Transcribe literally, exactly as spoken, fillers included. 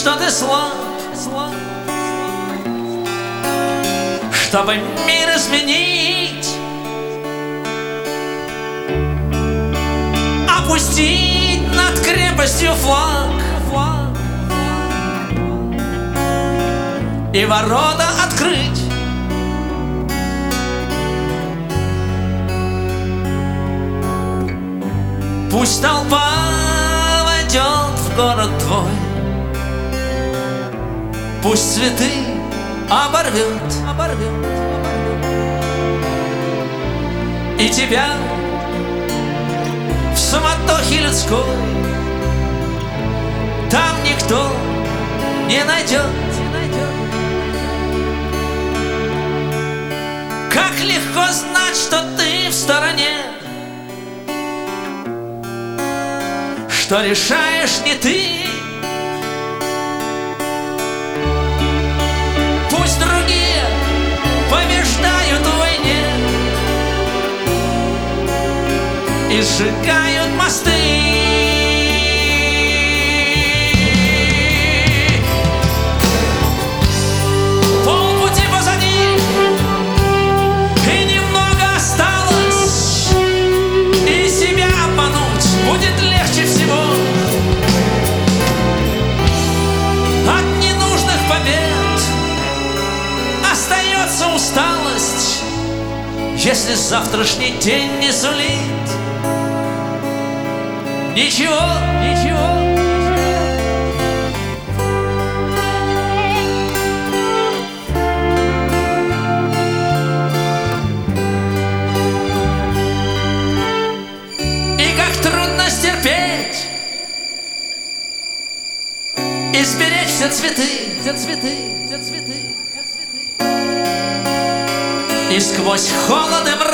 что ты слаб, слаб, чтобы мир изменить, опустить над крепостью флаг, флаг и ворота открыть. Пусть толпа войдет в город твой, пусть цветы оборвет, оборвет, и тебя в суматохе людской там никто не найдет. Как легко знать, что ты в стороне, что решаешь не ты. Пусть другие побеждают в войне и сжигают мосты. Полпути позади, и немного осталось, и себя обмануть будет легче всего. От ненужных побед остается усталость, если завтрашний день не сулит ничего, ничего. И как трудно стерпеть и сберечь все цветы, все цветы, все цветы, все цветы. И сквозь холод и мрак